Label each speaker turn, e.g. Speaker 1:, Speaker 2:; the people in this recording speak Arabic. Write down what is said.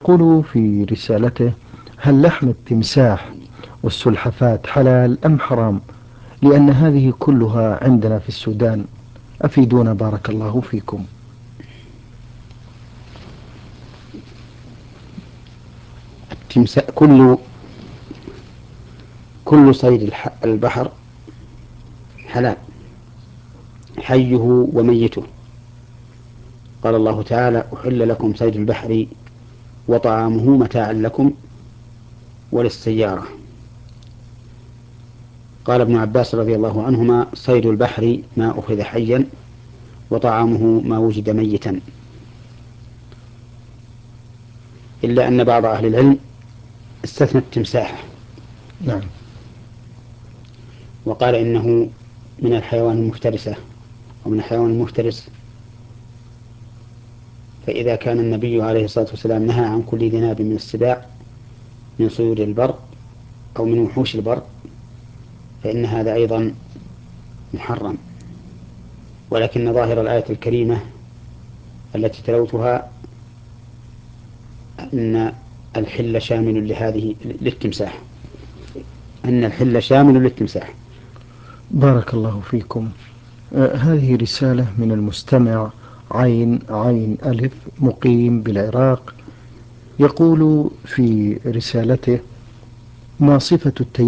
Speaker 1: يقول في رسالته: هل لحم التمساح والسلحفاة حلال أم حرام؟ لأن هذه كلها عندنا في السودان، أفيدونا بارك الله فيكم.
Speaker 2: كل صيد البحر حلال، حيه وميته. قال الله تعالى: أحل لكم صيد البحر وطعامه متاعا لكم وللسيارة. قال ابن عباس رضي الله عنهما: صيد البحر ما أخذ حيا وطعامه ما وجد ميتا. إلا أن بعض أهل العلم استثنى التمساح،
Speaker 1: نعم.
Speaker 2: وقال إنه من الحيوان المفترسة، ومن الحيوان المفترس، فإذا كان النبي عليه الصلاة والسلام نهى عن كل ذي ناب من السباع من صيود البر أو من وحوش البر، فإن هذا أيضا محرم. ولكن ظاهر الآية الكريمة التي تلوتها أن الحل شامل لهذه للتمساح، أن الحل شامل للتمساح.
Speaker 1: بارك الله فيكم. هذه رسالة من المستمع عين عين ألف مقيم بالعراق. يقول في رسالته: ما صفة التيمم